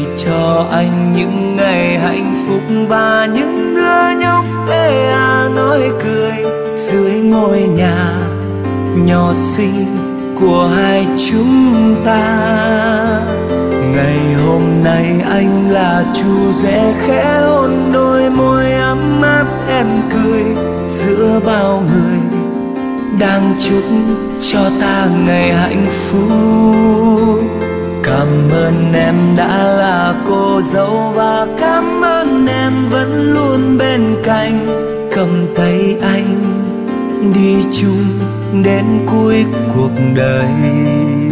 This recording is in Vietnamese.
cho anh những ngày hạnh phúc và những đứa nhóc ê nói cười dưới ngôi nhà nhỏ xinh của hai chúng ta. Ngày hôm nay anh là chú rể khẽ hôn đôi môi ấm áp em cười giữa bao người đang chúc cho ta ngày hạnh phúc. Cảm ơn em đã là cô dâu và cảm ơn em vẫn luôn bên cạnh, cầm tay anh đi chung đến cuối cuộc đời.